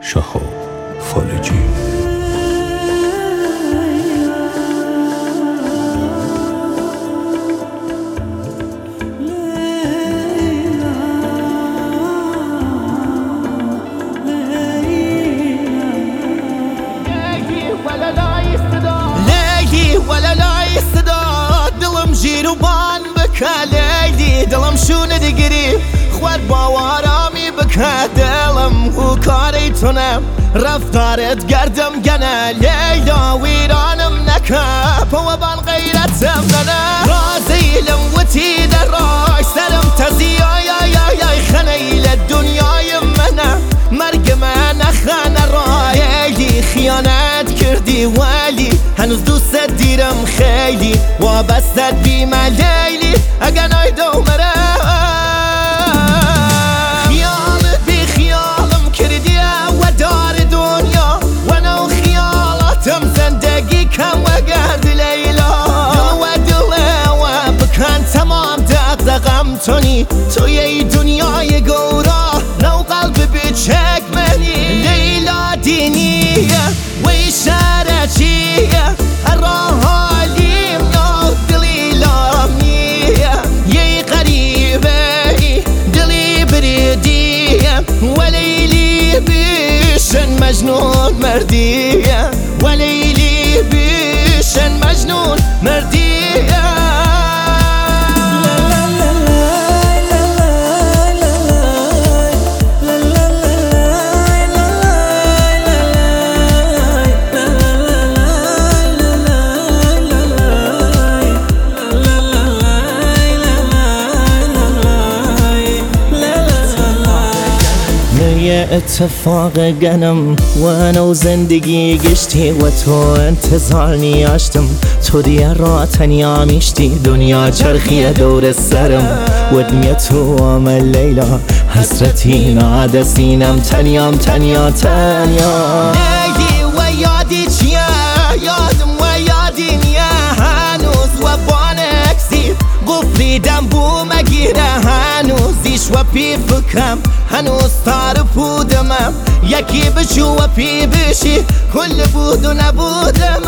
شهاب فالجی. ولا لا يستداد دلم جيروبان بكا ليلي دلم شو ندقري خوار باوارامي بكا دلم هو كاريتونم رفتارت قردم قنا ليلا ويرانم نكاب وبان غيرتم لنا رازي لموتي دراي سلم تزيا يا خنيل الدنيا يمنا مرقم نخان رايلي خيانات كردي والي هنوز دوست دیرم خیلی وابستت بیم لیلی اگه نایدو مرم خیالت بی خیالم کردی و دار دنیا و نو خیالاتم زندگی کم و گرد لیلا دل و بکن تمام دقدقم تونی توی ای دنیای گورا نو قلب بچک منی لیلا دینیه و اشارتیه الراهالي منو دلي لامنية يي قريبي دلي بريدية وليلي بيشن مجنون مردية وليلي بيشن مجنون مردية اتفاق گنم وانا و زندگی گشتی و تو انتظار نیاشتم تو دیگه را تنیا میشتی دنیا چرخی دور سرم ودنیا تو عمل لیلا حسرتی ناده سینم تنیام تنیا لیلی و یادی چیه یادم و یادی نیه هنوز و بانکسی قفلیدم بو مگیره هنوزیش و پی فکرم هنوز تار بودمم یکی بشو و پی بشی کل بود و نبودم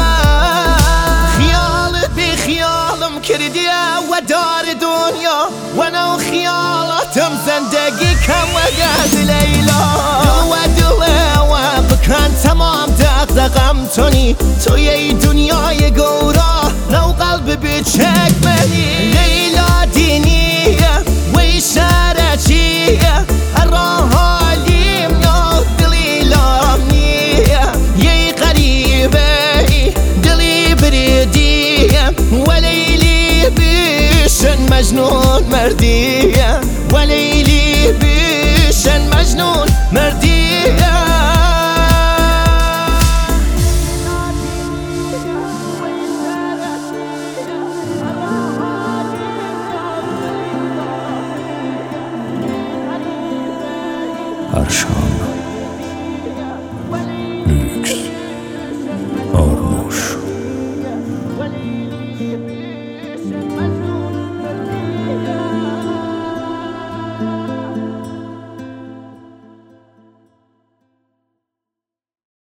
خیالت بی خیالم کردی و دار دنیا و نو خیالاتم زندگی کم و گرد لیلا دل و بکن تمام دقدقم تونی توی ای دنیای گورا نو قلب بچک منی لیلا دینیه و اشارتیه الراهالي منو دلي لامنية يي قريبي دلي بريدية وليلي بيشن مجنون مردية وليلي بيشن مجنون مردية ارشان